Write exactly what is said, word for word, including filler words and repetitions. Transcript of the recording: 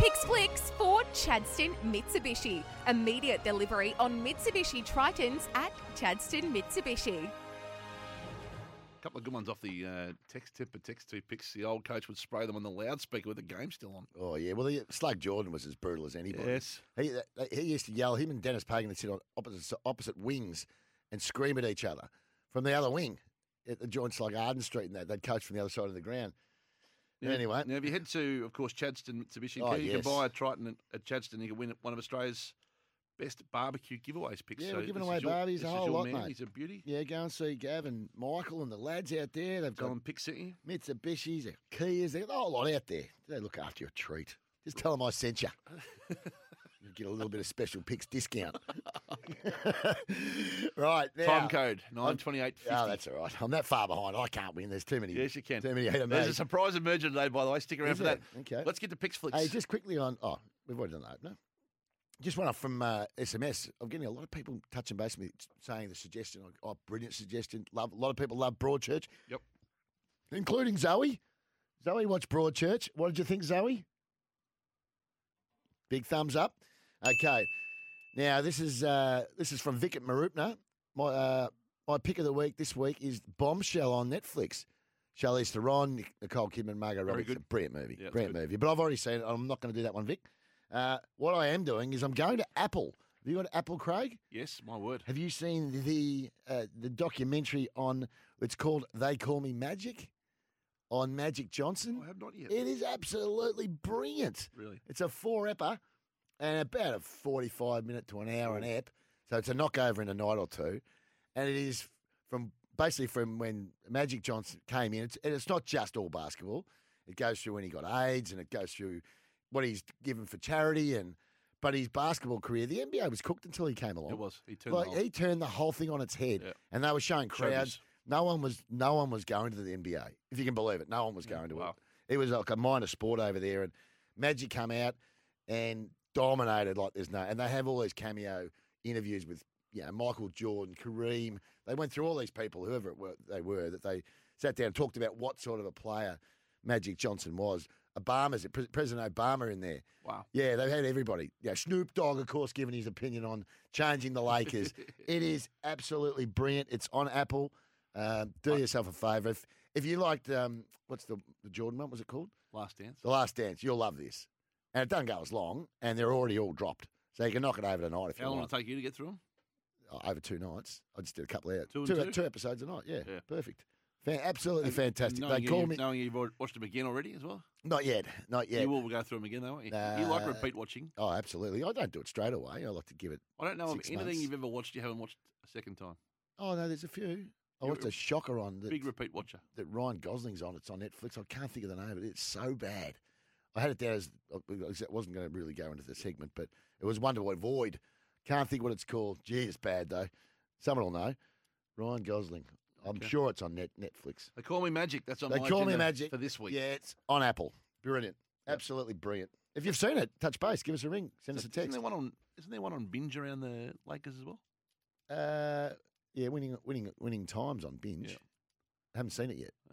Pix Flicks for Chadstone Mitsubishi. Immediate delivery on Mitsubishi Tritons at Chadstone Mitsubishi. Couple of good ones off the uh, text tip, but text two picks. The old coach would spray them on the loudspeaker with the game still on. Oh, yeah. Well, the, Slug Jordan was as brutal as anybody. Yes. He, he used to yell, him and Dennis Pagan would sit on opposite, opposite wings and scream at each other from the other wing at the joints like Arden Street and that. They'd coach from the other side of the ground. Now, anyway. Now, if you head to, of course, Chadstone Mitsubishi, Oh, you yes. can buy a Triton at, at Chadstone. You can win one of Australia's best barbecue giveaways picks. Yeah, so we're giving this away is your- barbies this a is whole your lot, man. mate. He's a beauty. Yeah, go and see Gav and Michael and the lads out there. They've Tell got them Pick City. Mitsubishis, they've got Kias, they've got a whole lot out there. They look after you a treat. Just tell them I sent you. You get a little bit of special picks discount. Right. Now, Time code nine twenty-eight fifty. Oh, that's all right. I'm that far behind. I can't win. There's too many. Yes, you can. Too many ahead of me. There's a surprise emerging today, by the way. Stick around Is for there? that. Okay. Let's get to Picks Flicks. Hey, just quickly on. Oh, we've already done that, no? Just one off from uh, S M S. I'm getting a lot of people touching base with me saying the suggestion. Oh, brilliant suggestion. Love. A lot of people love Broadchurch. Yep. Including Zoe. Zoe watched Broadchurch. What did you think, Zoe? Big thumbs up. Okay. Now this is uh, this is from Vic at Marupna. My uh, my pick of the week this week is Bombshell on Netflix. Charlize Theron, Nicole Kidman, Margot Very Robbie. It's a good. brilliant movie. Yeah, it's brilliant good. movie. But I've already seen it. I'm not going to do that one, Vic. Uh, what I am doing is I'm going to Apple. Have you got Apple, Craig? Yes, my word. Have you seen the uh, the documentary on? It's called They Call Me Magic, on Magic Johnson. I have not yet. It is absolutely brilliant. Really? It's a four-epper and about a forty-five minute to an hour an ep. So it's a knockover in a night or two. And it is from basically from when Magic Johnson came in. It's, and it's not just all basketball. It goes through when he got AIDS and it goes through what he's given for charity. And But his basketball career, the N B A was cooked until he came along. It was. He turned Like the whole- he turned the whole thing on its head. Yeah. And they were showing crowds. Showbiz. No one was no one was going to the N B A, if you can believe it. No one was going to wow. it. It was like a minor sport over there. And Magic come out and dominated like there's no. And they have all these cameo interviews with you know Michael Jordan, Kareem. They went through all these people, whoever it were, they were, that they sat down and talked about what sort of a player Magic Johnson was. Obama's Pre- President Obama in there. Wow. Yeah, they've had everybody. Yeah, Snoop Dogg, of course, giving his opinion on changing the Lakers. It is absolutely brilliant. It's on Apple. Um, do yourself a favour. If, if you liked, um, what's the, the Jordan one, was it called? Last Dance. The Last Dance. You'll love this. And it doesn't go as long, and they're already all dropped. So you can knock it over tonight if How you long want. will it take you to get through them? Oh, over two nights. I just did a couple of hours. Two and two, two? two episodes a night, yeah. Yeah. Perfect. Fan, absolutely fantastic. Knowing They you, call you've- me... Knowing you've al- watched them again already as well? Not yet. Not yet. You will go through them again, though, won't you? you like Uh, repeat watching. Oh, absolutely. I don't do it straight away. I like to give it... I don't know of six anything months. you've ever watched you haven't watched a second time. Oh, no, there's a few. I You're watched a shocker on that, Big repeat watcher. that Ryan Gosling's on. It's on Netflix. I can't think of the name of it. It's so bad. I had it down as... It wasn't going to really go into the segment, but it was one to avoid. Can't think what it's called. Gee, it's bad, though. Someone will know. Ryan Gosling. I'm Okay. sure it's on net Netflix. They call me Magic. That's on They my call me agenda Magic for this week. Yeah, it's on Apple. Brilliant. Yep. Absolutely brilliant. If you've seen it, touch base. Give us a ring. Send us a Isn't text. there one on? Isn't there one on binge around the Lakers as well? Uh, yeah, winning, winning, winning times on binge. Yeah. Haven't seen it yet.